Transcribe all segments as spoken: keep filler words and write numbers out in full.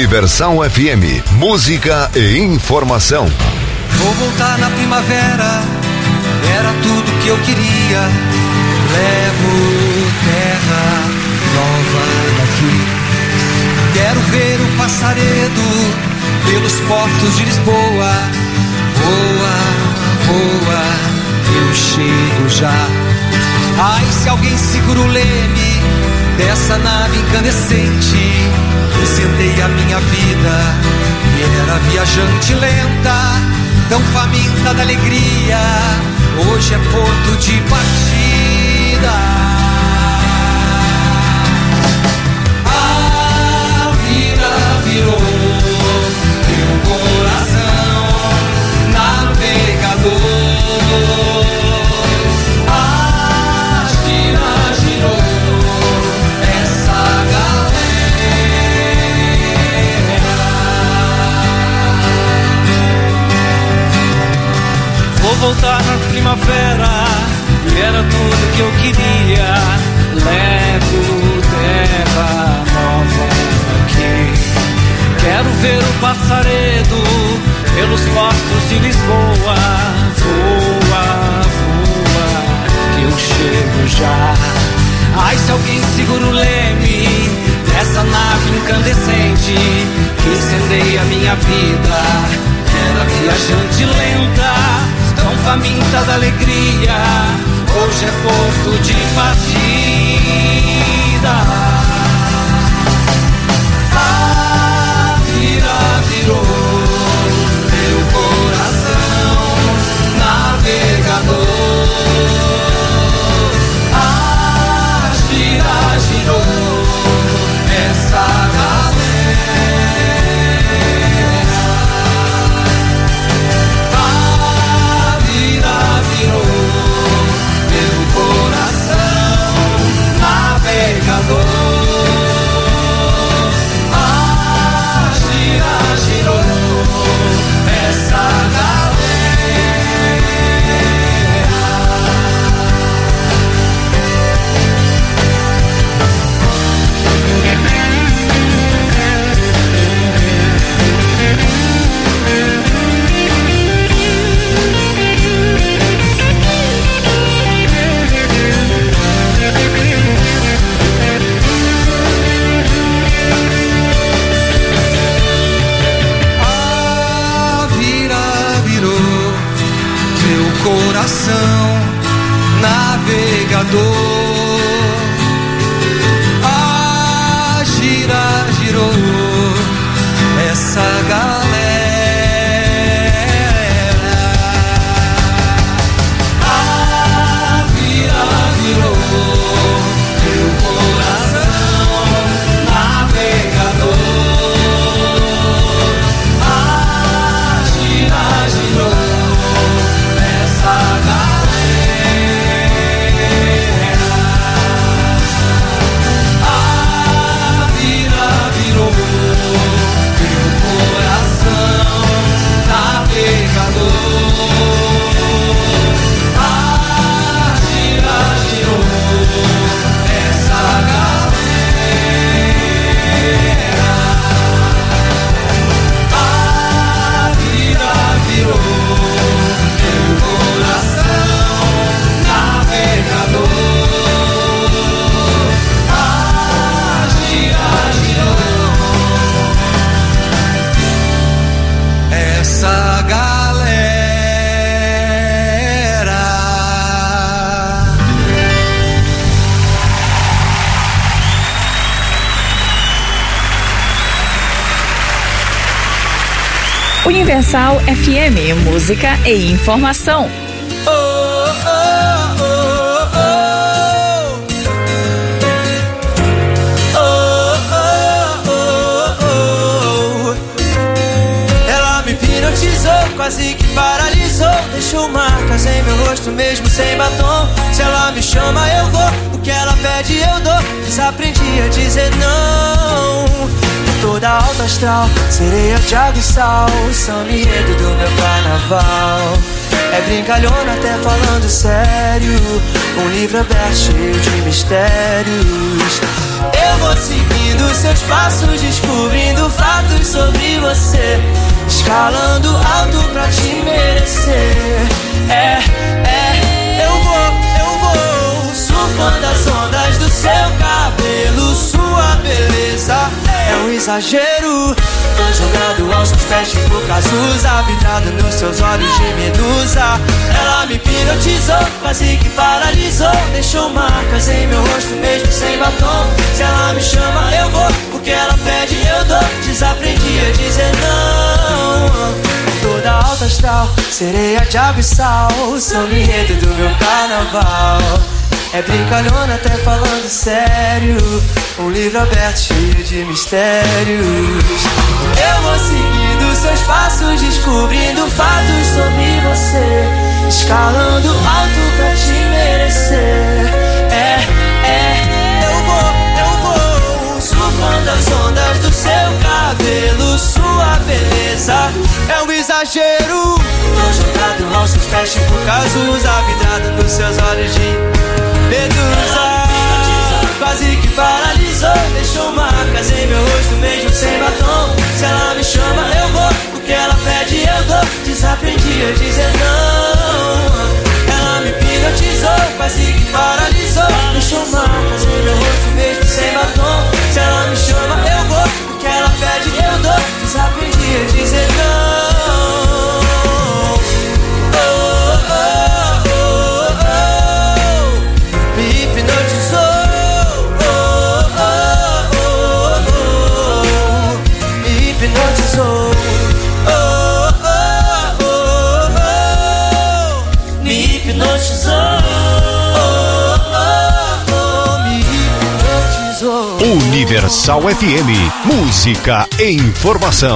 Universal F M, música e informação. Vou voltar na primavera, era tudo que eu queria. Levo terra nova daqui. Quero ver o passaredo pelos portos de Lisboa. Voa, voa, eu chego já. Ai, se alguém segura o leme dessa nave incandescente, incendeia a minha vida. E era viajante lenta, tão faminta da alegria. Hoje é porto de partida. A vida virou meu coração navegador. A gira girou essa galera. Vou voltar na primavera, e era tudo que eu queria. Levo terra nova aqui. Quero ver o passaredo pelos portos de Lisboa. Voa, voa, que eu chego já. Ai, se alguém segura o leme dessa nave incandescente que incendeia minha vida. Era viajante lenta, tão faminta da alegria. Hoje é porto de partida. A vida virou meu coração navegador. A gira girou essa galera. A vida virou meu coração navegador. A gira girou essa galera. A vida virou meu coração navegador. A gira girou essa galera. A vida virou meu coração navegador. A gira girou essa galera. A vida virou meu coração navegador. A gira girou essa galera. A vida virou meu coração navegador. A gira girou essa galera. Universal F M, música e informação. Oh, oh, oh, oh. Oh, oh, oh, oh. Ela me hipnotizou, quase que paralisou. Deixou marcas em meu rosto mesmo sem batom. Se ela me chama eu vou, o que ela pede eu dou. Desaprendi a dizer não. Toda alta astral, sereia de água e sal, são enredo do meu carnaval. É brincalhona até falando sério, um livro aberto cheio de mistérios. Eu vou seguindo seguindo seus passos, descobrindo fatos sobre você, escalando alto pra te merecer. É, é, eu vou, eu vou, surfando as ondas do seu cabelo. Sua beleza é um exagero. Tô jogado aos seus pés tipo Cazuza, vidrado nos seus olhos de medusa. Ela me hipnotizou, quase que paralisou, deixou marcas em meu rosto mesmo sem batom. Se ela me chama eu vou, porque ela pede eu dou. Desaprendi a dizer não. Toda alta astral, sereia de água e sal, samba enredo do meu carnaval. É brincalhona até falando sério, um livro aberto cheio de mistérios. Eu vou seguindo seus passos, descobrindo fatos sobre você, escalando alto pra te merecer. É, é, eu vou, eu vou, surfando as ondas do seu cabelo. Sua beleza é um exagero. Tô jogado aos seus pés tipo Cazuza, vidrado nos seus olhos de medusa. Quase que paralisou, deixou marcas em meu rosto mesmo sem batom. Se ela me chama eu vou, o que ela pede eu dou. Desaprendi a dizer não. Ela me hipnotizou, quase que paralisou, deixou marcas em meu rosto mesmo sem batom. Se ela me chama eu vou, o que ela pede eu dou. Desaprendi a dizer não. Universal F M, música e informação.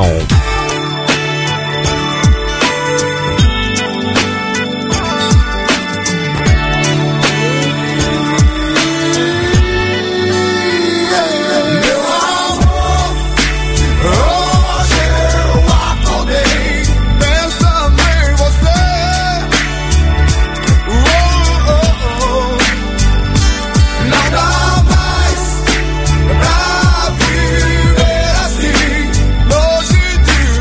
Pra viver assim, longe de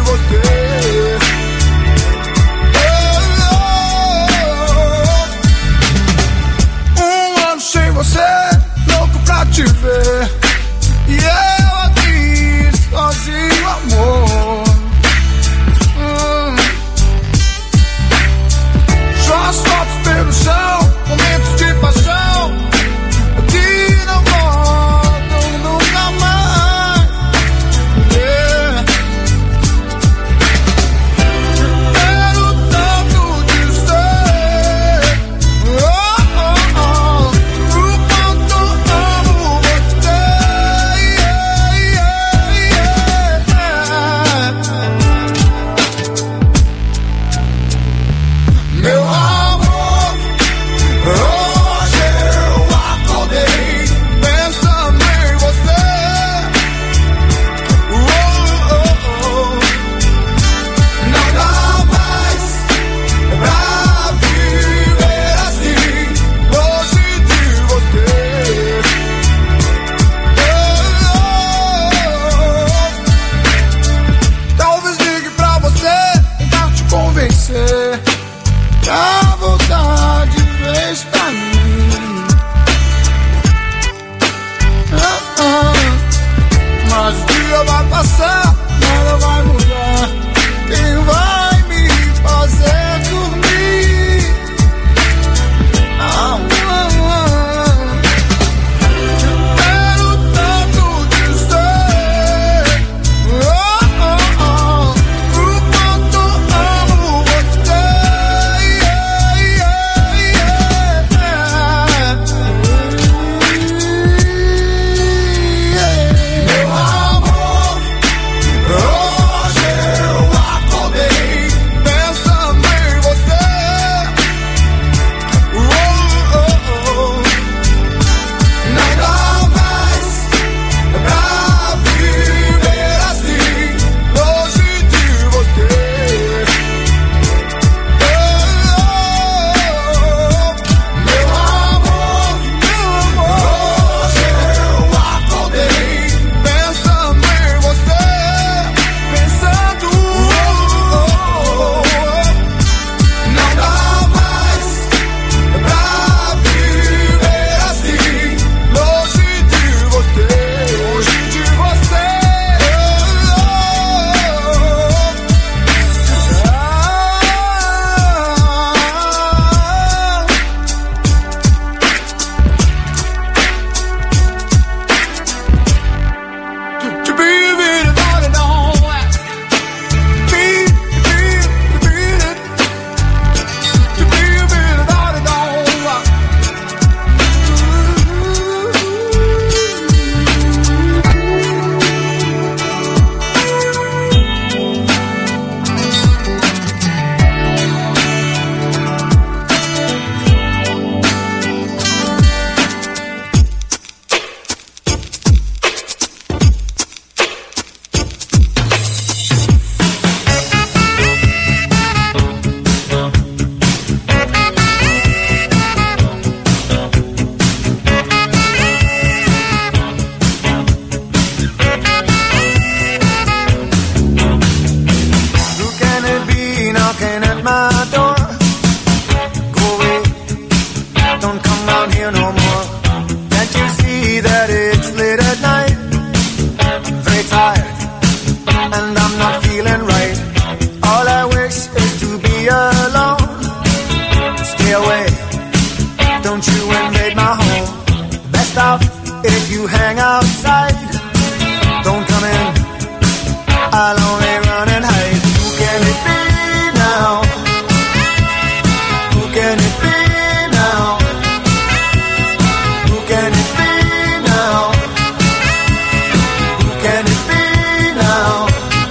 my door. Go away, don't come down here no more. Can't you see that it's late at night? I'm very tired, and I'm not feeling right. All I wish is to be alone. Stay away, don't you invade my home. Best off if you hang outside. Don't come in, I'll only run and hide. Who can it be now? Who can it be now? Who can it be now? Who can it be now?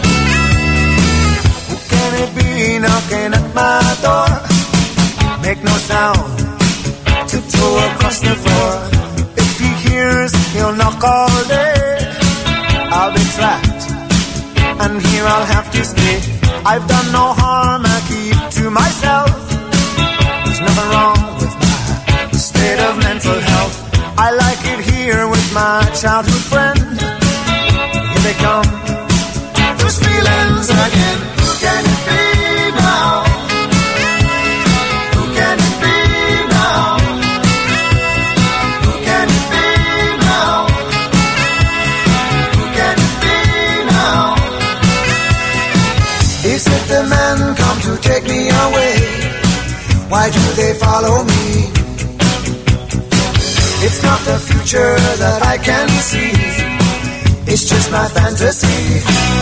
Who can it be knocking at my door? Make no sound, tiptoe across the floor. If he hears, he'll knock all day. I'll be trapped, and here I'll have to stay. I've done no harm, I keep to myself. There's nothing wrong with my state of mental health. I like it here with my childhood friend. Here they come, those feelings again. Who can it be now? Who can it be now? Who can it be now? Who can it be now? Is it the men come to take me away? Why do they follow me? It's not the future that I can see. It's just my fantasy.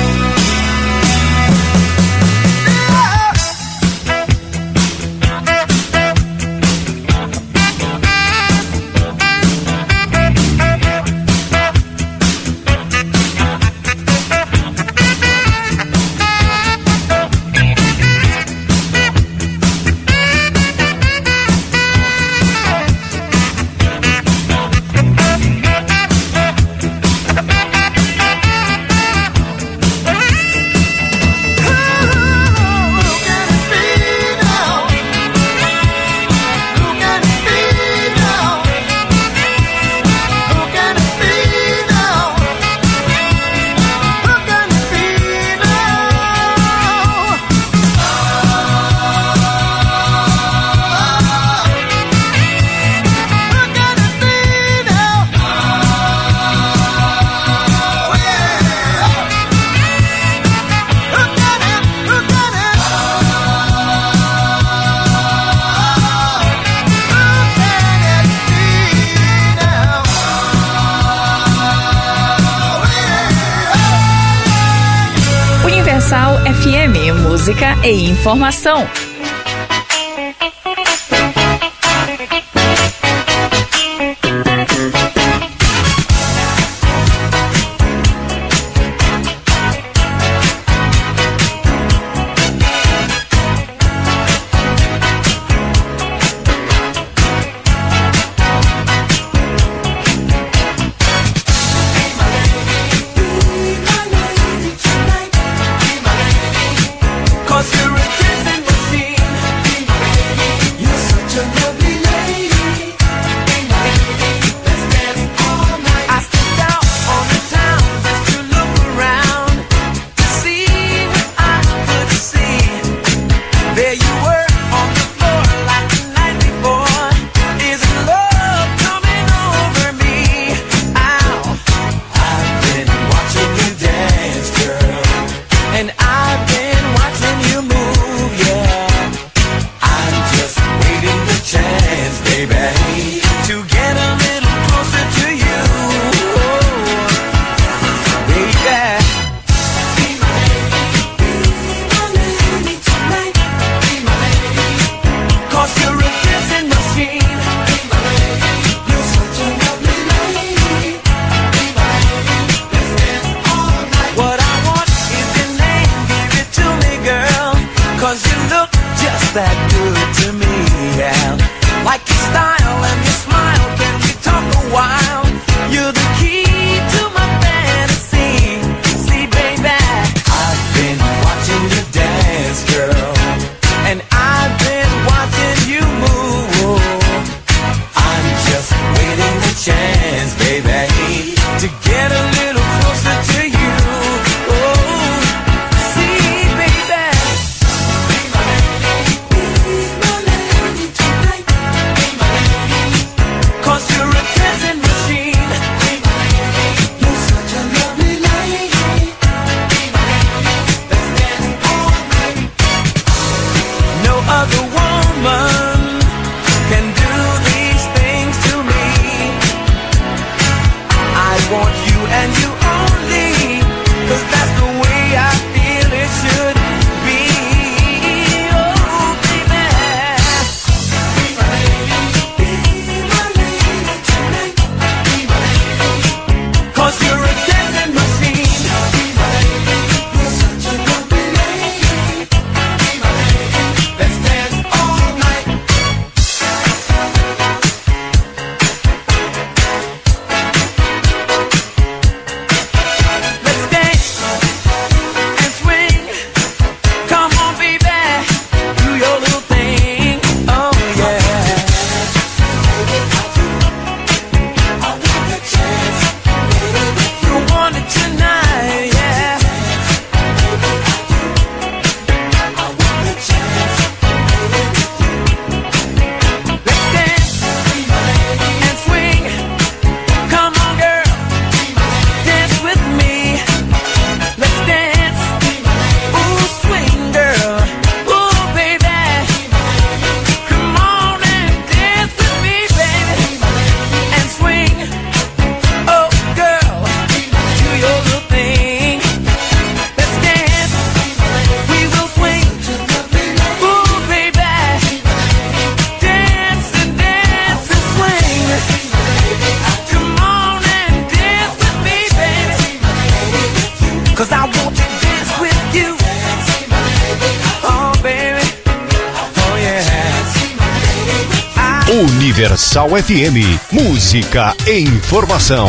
F M, música e informação. Cause you're a kissing machine. Universal F M, música e informação.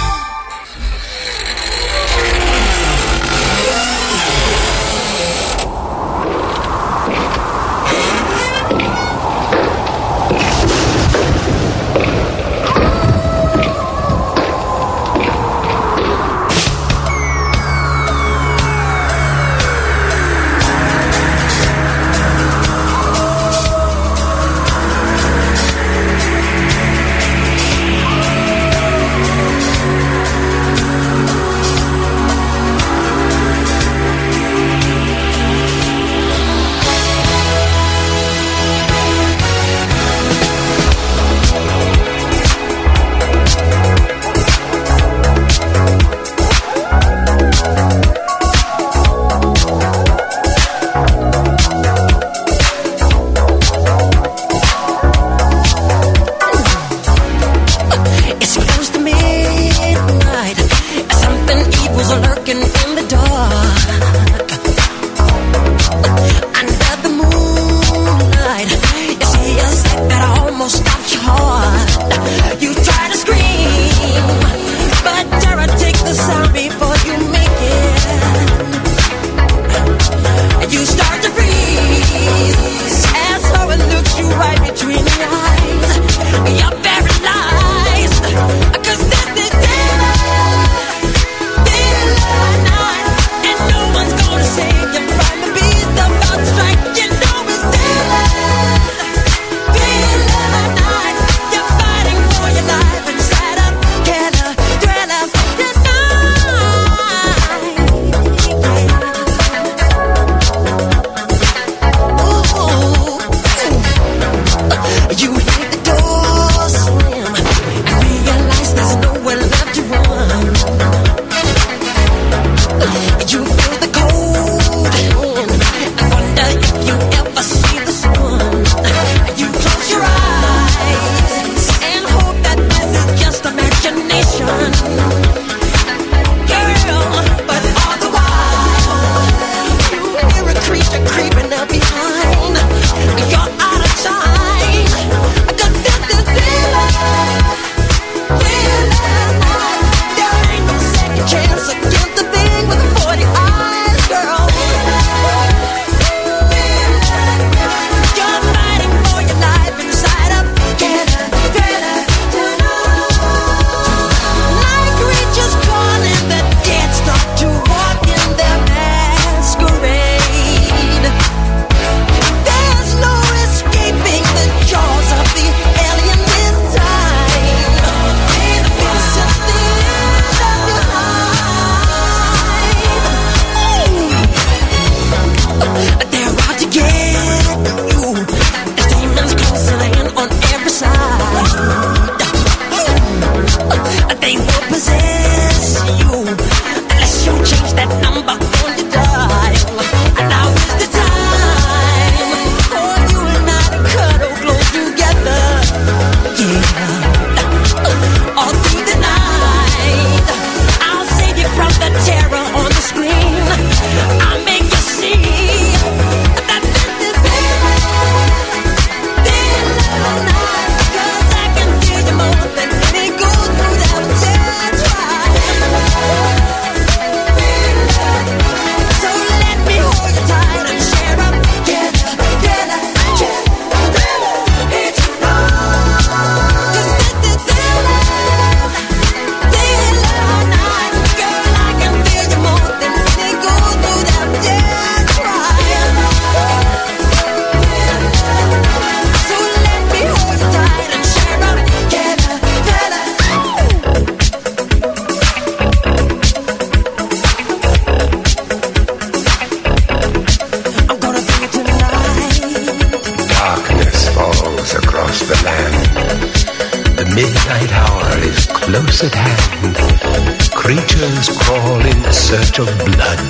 midnight hour is close at hand. Creatures crawl in search of blood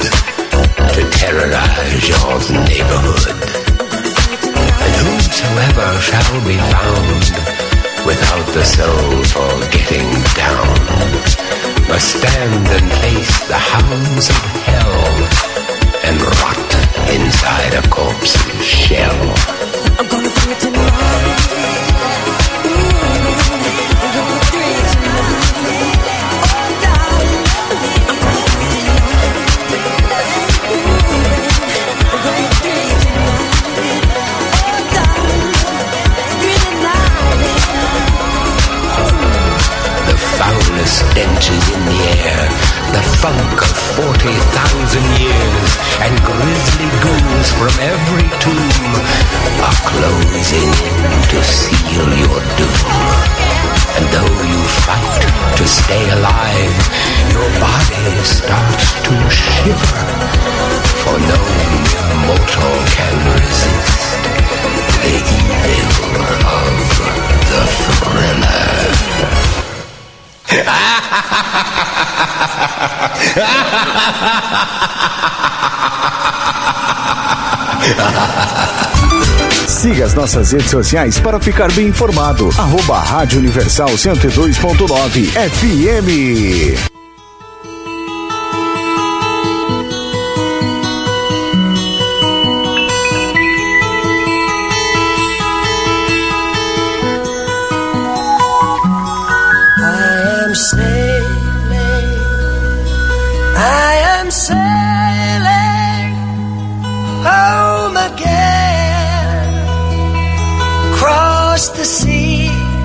to terrorize your neighborhood. And whosoever shall be found without the soul for getting down must stand and face the hounds of hell and rot inside a corpse's shell. I'm gonna bring it tonight. Ooh. forty thousand years, and grisly ghouls from every tomb are closing in to seal your doom. And though you fight to stay alive, your body starts to shiver, for no mortal can resist the evil of the thriller. Siga as nossas redes sociais para ficar bem informado. Arroba Rádio Universal cento e dois ponto nove F M. The sea,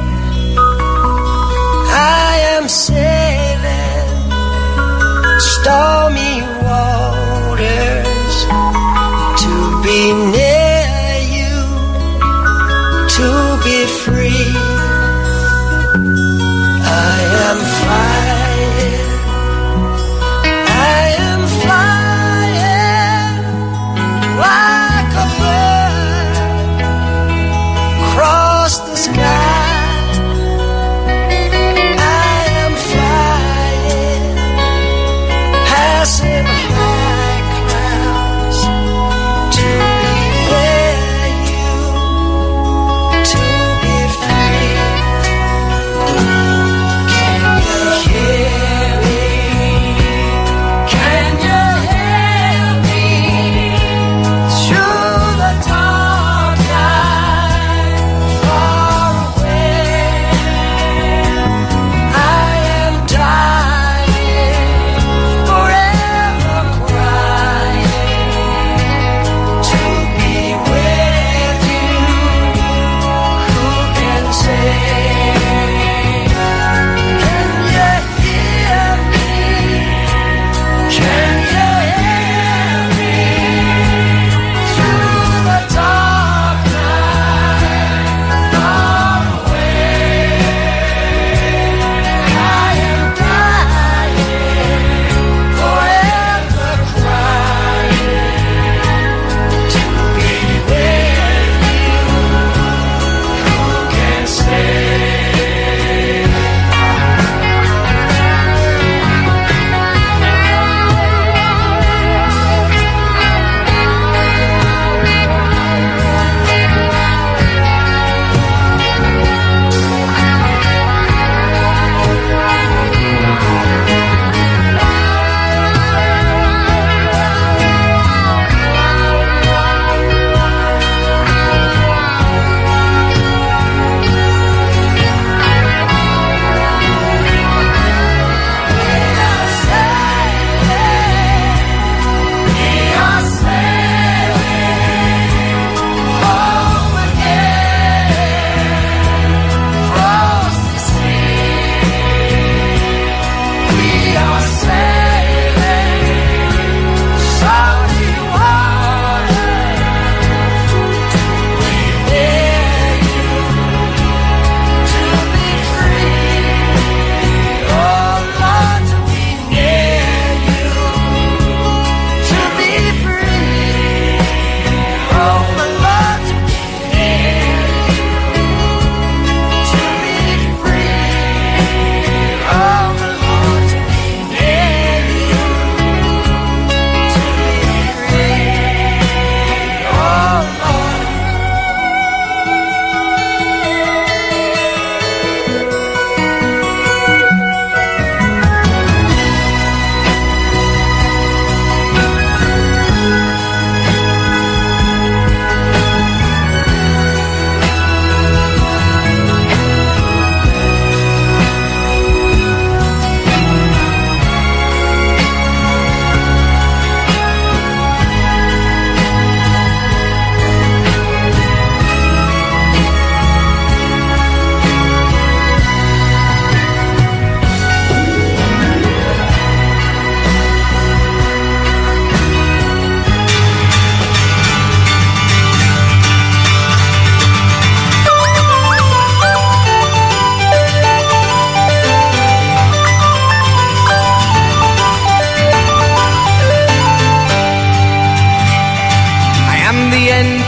I am sailing stormy waters to be near you, to be free. I am flying, I am flying like a bird across the sky. I am flying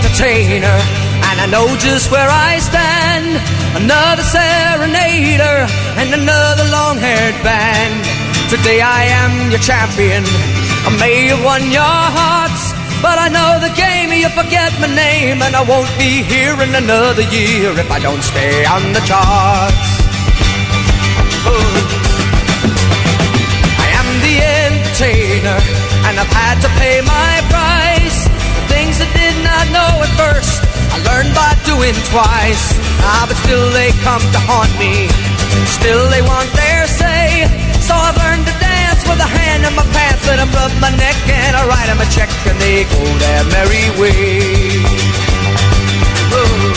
entertainer, and I know just where I stand. Another serenader and another long-haired band. Today I am your champion. I may have won your hearts, but I know the game. You forget my name, and I won't be here in another year if I don't stay on the charts. Oh. I am the entertainer, and I've had to pay my price. The things I did not know at first, I learned by doing twice. Ah, but still they come to haunt me. Still they want their say. So I've learned to dance with a hand in my pants, and I rub my neck and I write them a check, and they go their merry way. Ooh.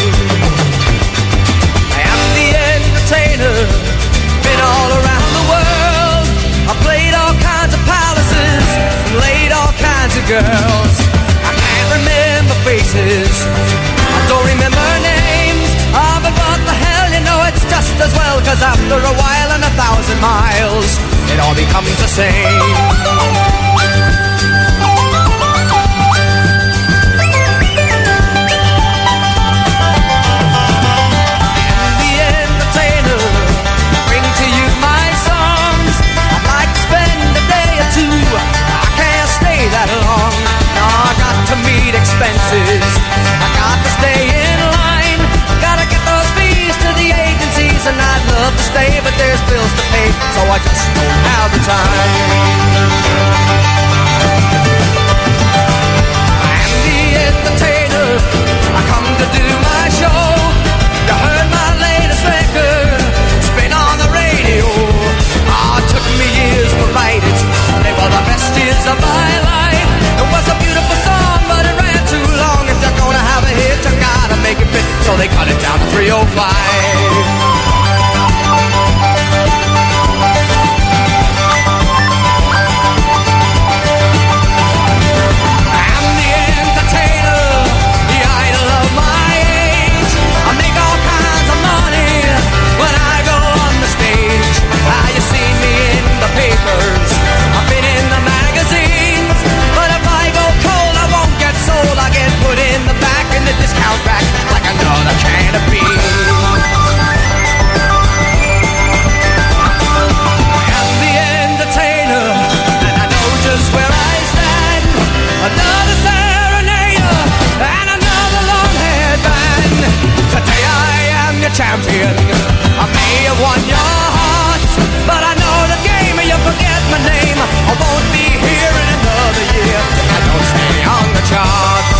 I am the entertainer, been all around the world. I played all kinds of palaces, laid all kinds of girls. I can't remember faces, I don't remember names. Ah, but what the hell, you know it's just as well, 'cause after a while and a thousand miles, it all becomes the same. I'm the entertainer, bring to you my songs. I'd like to spend a day or two, I can't stay that long. No, I got to meet expenses, I got to stay in line, gotta get those fees to the agencies, and I'd love to stay, but there's bills to pay, so I just don't have the time. I'm the entertainer, I come to do my show. You heard my latest record, it's been on the radio. Ah, it took me years to write it, they were the best years of my life. It was a beautiful song, but it ran too long. If you're gonna have a hit, you gotta make it fit, so they cut it down to three oh five. I'm the entertainer, the idol of my age. I make all kinds of money when I go on the stage. Ah, you see me in the papers, I've been in the magazines, but if I go cold, I won't get sold. I get put in the back in the discount rack like another can of beans. I'm the entertainer, and I know just where I stand. Another serenader and another long-haired band. Today I am your champion. I may have won your hearts, but I know the game, and you forget my name. I won't be here in another year if I don't stay on the charts.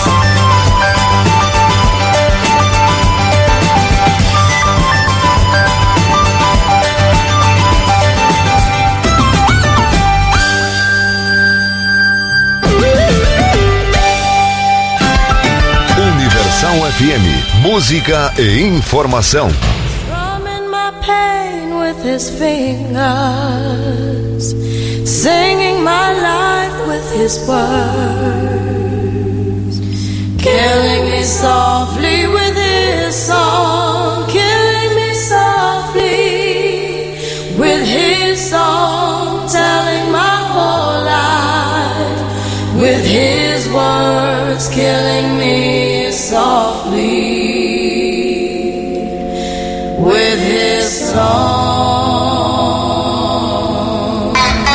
Universal F M, música e informação. Strumming my pain with his fingers, singing my life with his words, killing me softly with his song, killing me softly with his song, telling my whole life with his words, killing me softly with his song.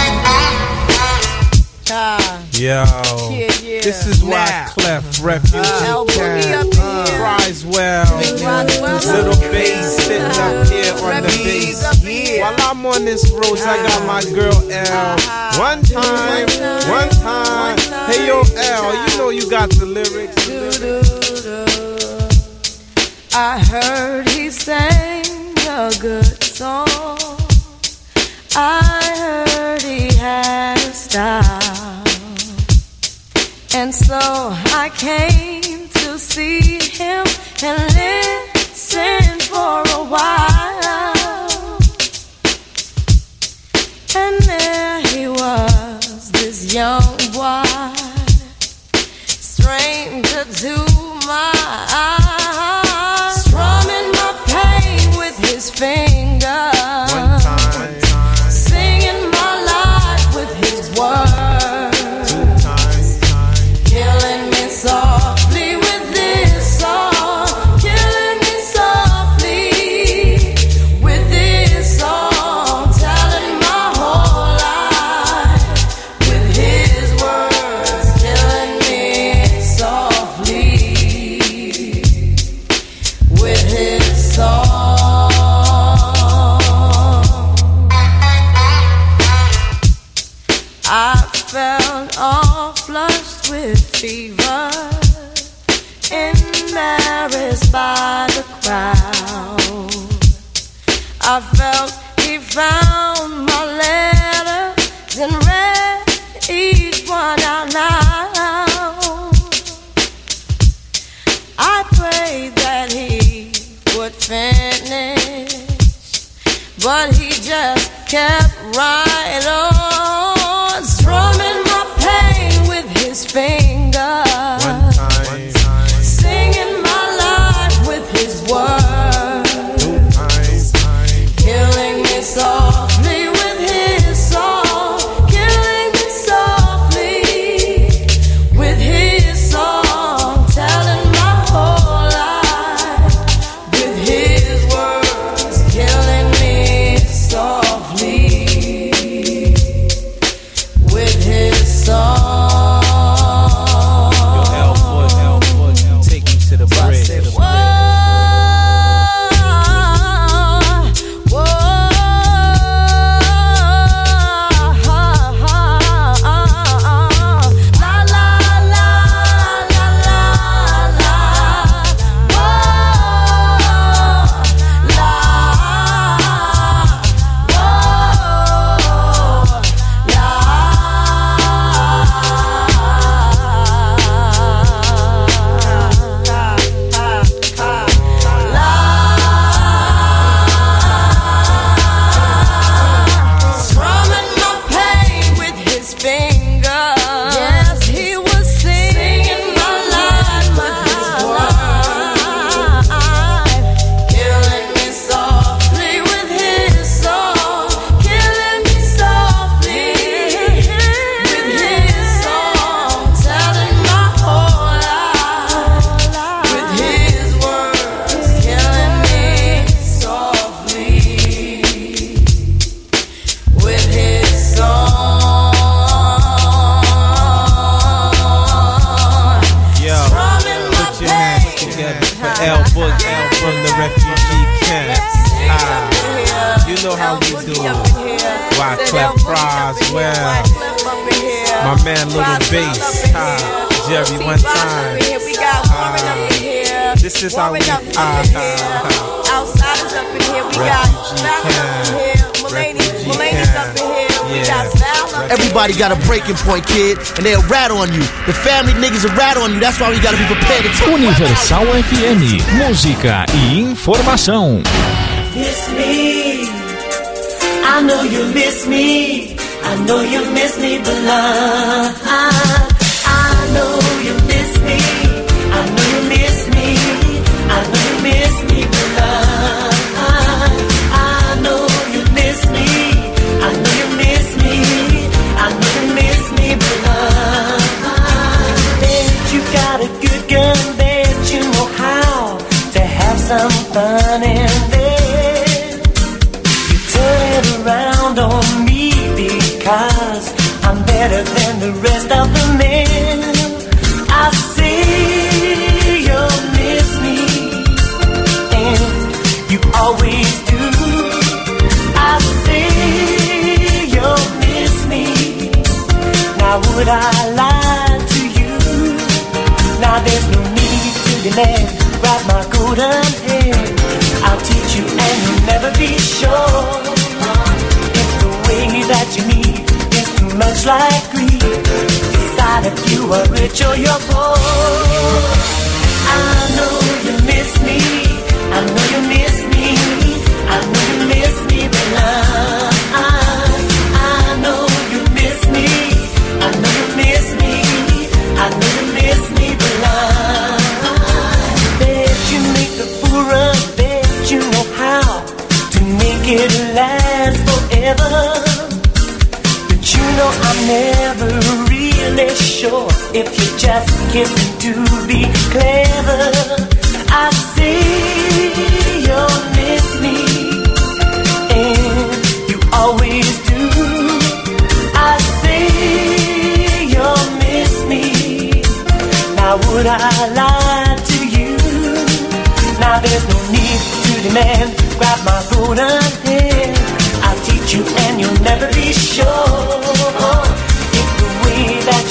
Yo, yeah, yeah. This is why nah. Clef, Refuge, uh, Town, Cries Well, Little Bass sitting up here on the bass. While I'm on this road, I got my girl L. One time, one time. Hey yo, L, you know you got the lyrics. I heard he sang a good song. I heard he had a style, and so I came to see him and listen for a while. And there he was, this young boy, stranger to my eyes, strumming my pain with his fingers. One time, one time. Singing my life with his words. Two times, time. Killing me softly with this felt all flushed with fever, embarrassed by the crowd. I felt he found my letters and read each one out loud. I prayed that he would finish, but he just kept right on, strumming my pain with his fingers, one time, singing my life with his words, two times, killing me softly with his song, killing me softly with his song, telling my whole life with his words, killing me softly with his song. Yo, Elwood, Elwood, take me to the bridge. Strumming my pain with his fingers. Yes, he was singing my life with his words, killing me softly with his song, killing me softly with his song, telling my whole life with his words, killing me softly with his song. Yo, put your hands together for Elwood, El from the refugee camp. Ah, you know how we do. Wyclef Roswell, my man Little Bass, ah, Jerry one time. Ah, this is how we. Ah, ah, ah. Outsiders up in here, we got Malcolm up in here, Mulaney, Mulaney's up in here, we got Sal up in here. Everybody got a breaking point, kid, and they'll rat on you. The family niggas will rat on you. That's why we gotta be prepared to talk. Universal F M, música e informação. Miss me, I know you miss me, I know you miss me, but I, I know you miss me, I know you miss me, I know you miss me, but I, I know you miss me, I know you miss me, I know you miss me, but I, bet you got a good gun, bet you know how to have some fun in there. Turn it around on me because I'm better than the rest of the men. I see you'll miss me, and you always do. I see you'll miss me. Now would I lie to you? Now there's no need to demand. Grab my golden hand, I'll teach you and you'll never be sure. It's the way that you need, it's too much like greed. Decide if you are rich or you're poor. I know you miss me, I know you miss me, I know you miss me, but I, I know you miss me, I know you miss me, I know you miss me, but I bet you make the fool run, bet you know how to make it last forever. But you know I'm never really sure if you're just kissing to be clever. I see you'll miss me, and you always do. I see you'll miss me. Now would I lie to you? Now there's no need to demand. Grab my golden hand, I'll teach you and you'll never be sure. It's the way that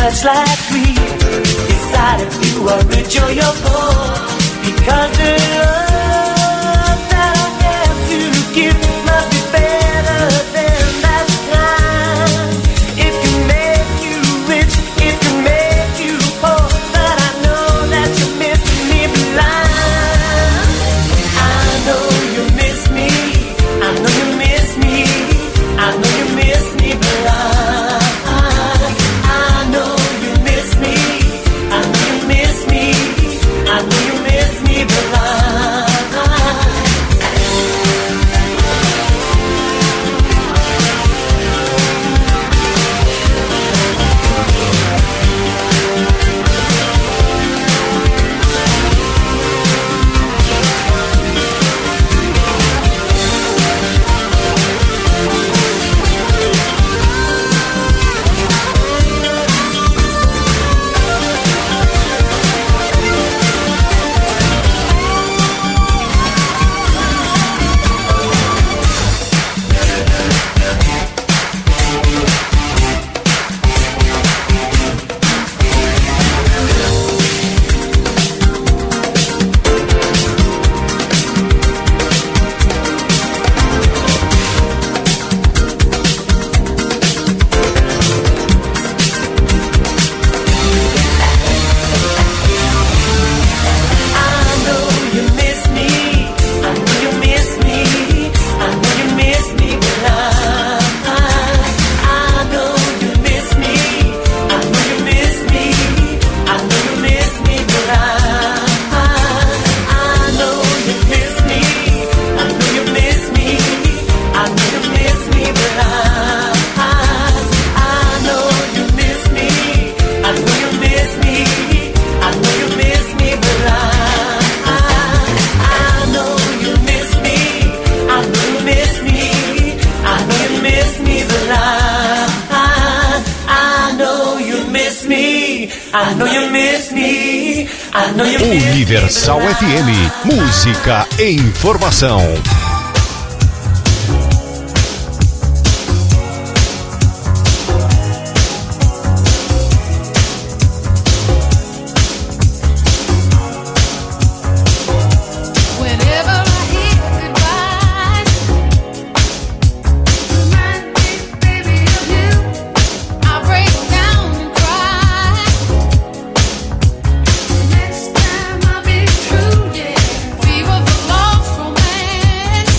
much like we decide if you are rich or you're poor. Because the love that I have to give must be better than that kind. It can make you rich, it can make you poor, but I know that you miss me blind. I know you miss me, I know you miss me, I know you miss me blind. I know you miss me, I know you miss me, I know you miss me blind. Universal F M, música e informação. Fever for lost romance.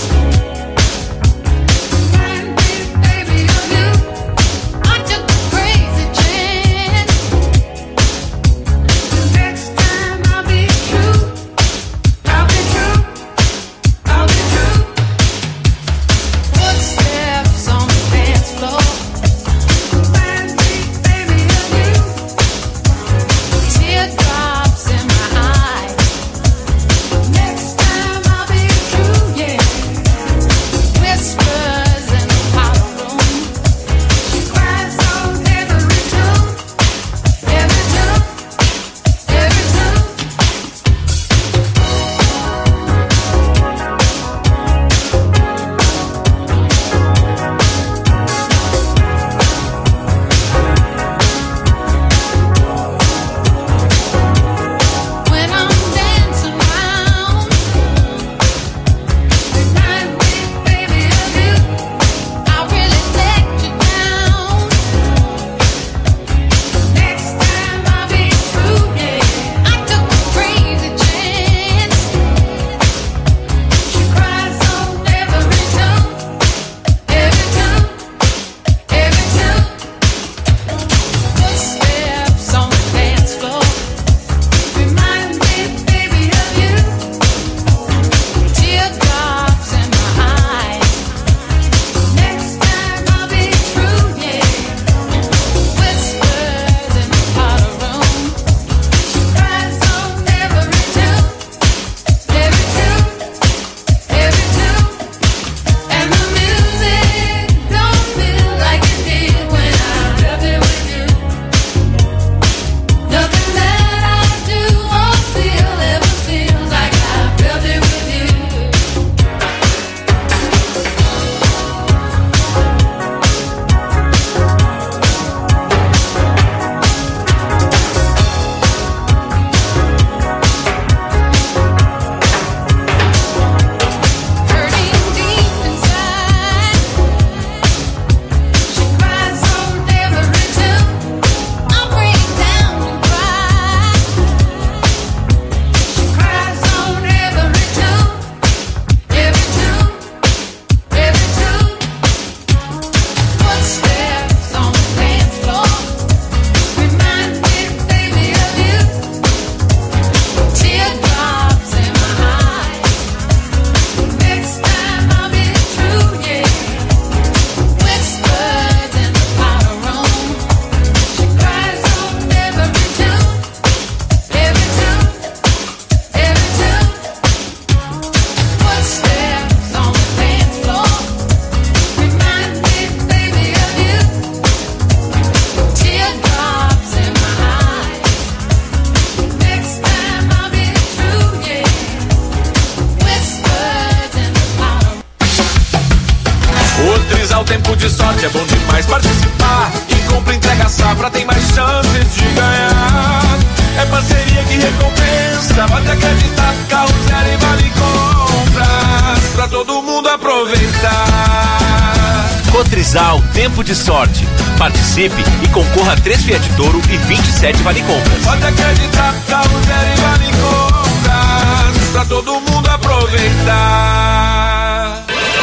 de sorte é bom demais participar. Quem compra, entrega, safra, tem mais chances de ganhar. É parceria que recompensa, pode acreditar. Carro zero e vale compras, pra todo mundo aproveitar. Cotrizal, tempo de sorte. Participe e concorra a três Fiat Toro e vinte e sete vale compras. Pode acreditar, carro zero e vale compras, pra todo mundo aproveitar.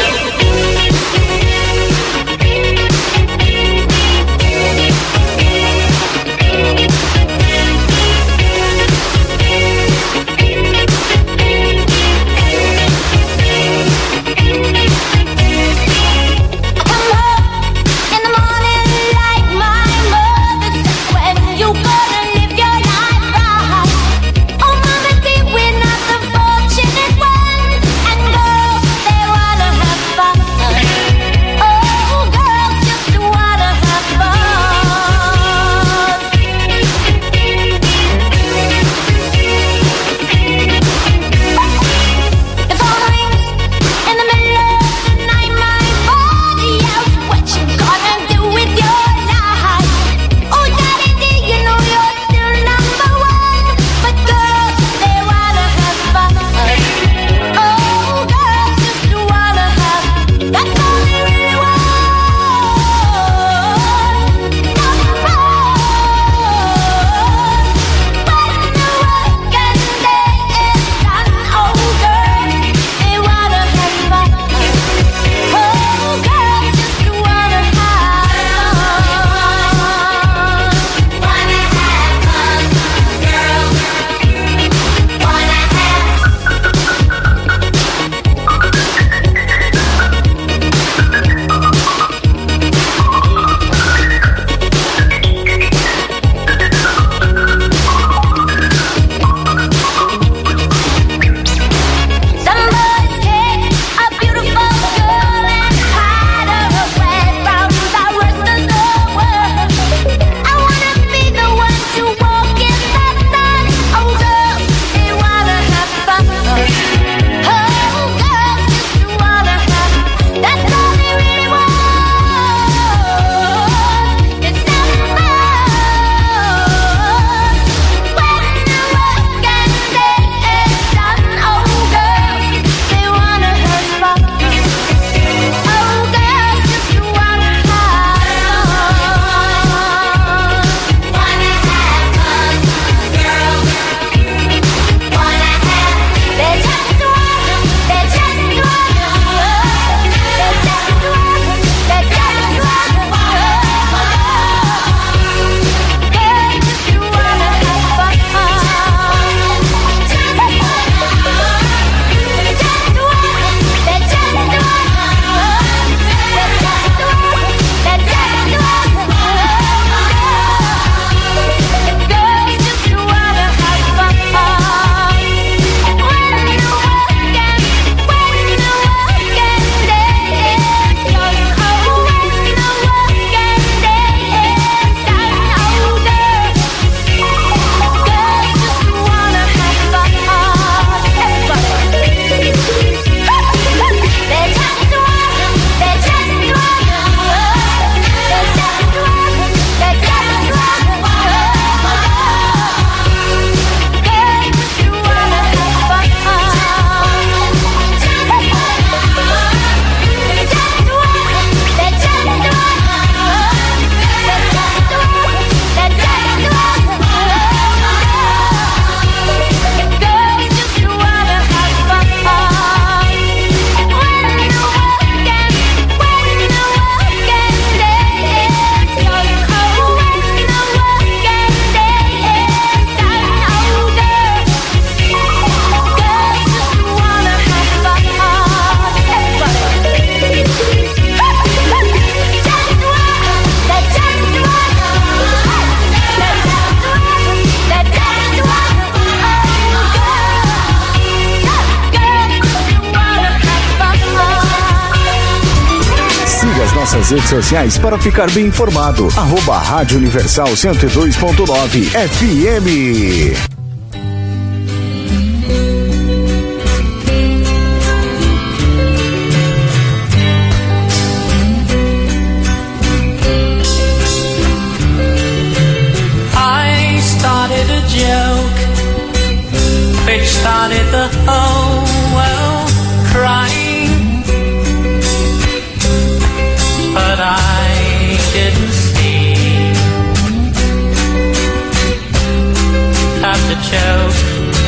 nossas redes sociais para ficar bem informado. Arroba Rádio Universal cento e dois ponto nove F M.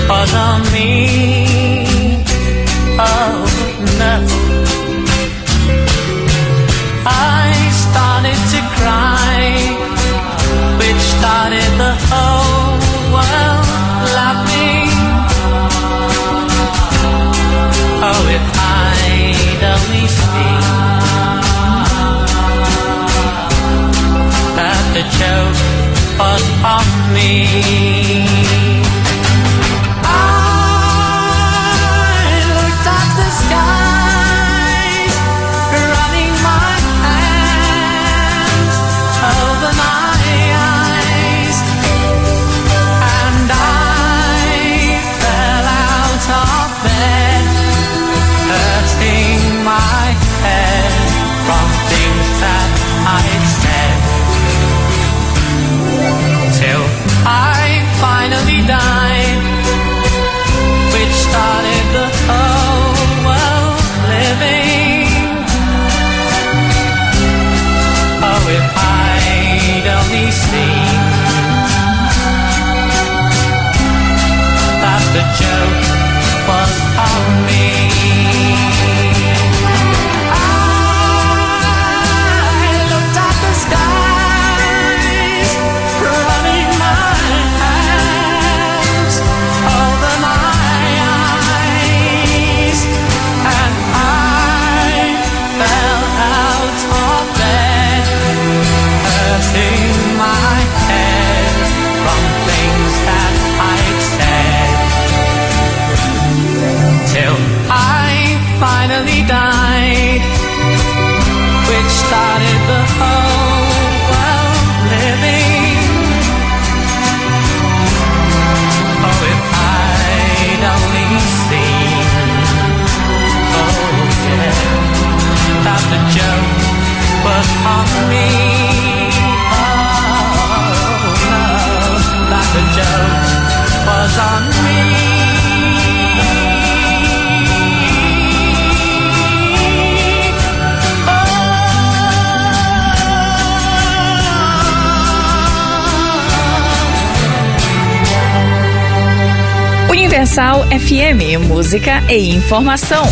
was on me. Oh no, I started to cry, which started the whole world laughing. Oh, if I'd only seen that the joke was on me. I looked at the skies, running my hands over my eyes, and I fell out of bed, hurting my head from things that I'd said, till I finally died, which started the whole world living. Oh, if I'd only seen that the joke was on me. I looked at the skies, running my hands over my eyes, and I fell out of bed, hurting my head from things that I'd said, till I finally died, which started the whole world living. Oh, if I'd only seen, oh yeah, that the joke was on me. Oh no, that the joke was on me. Universal F M, música e informação.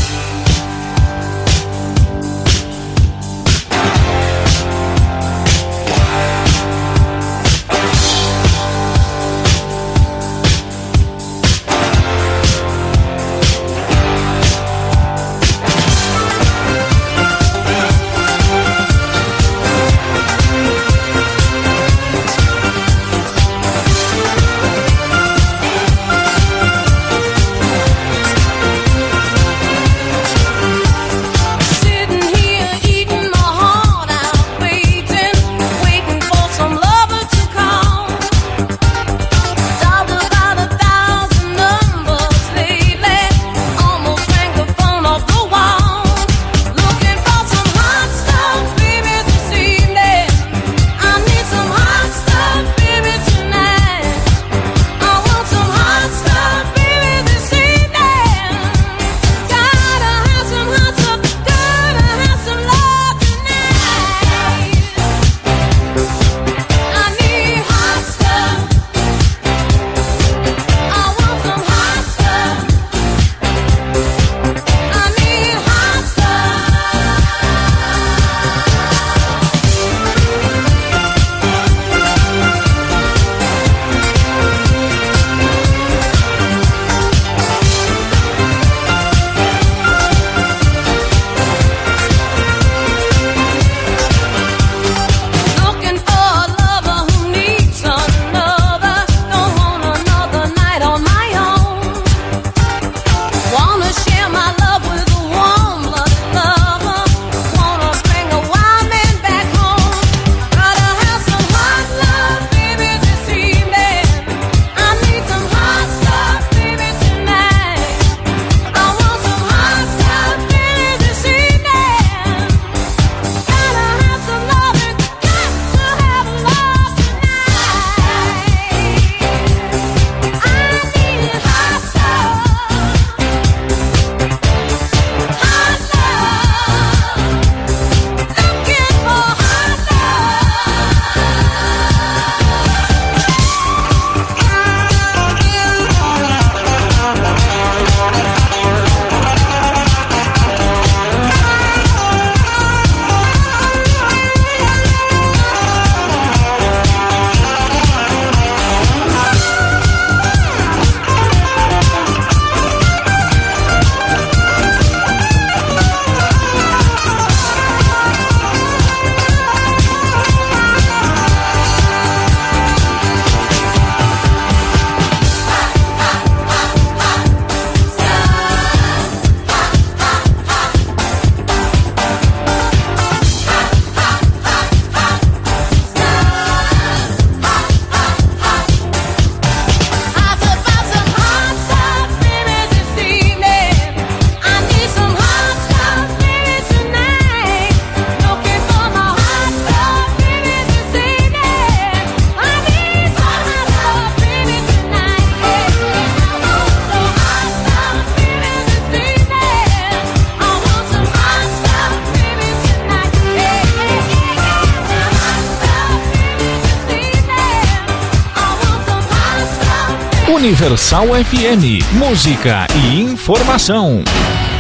Universal F M, música e informação.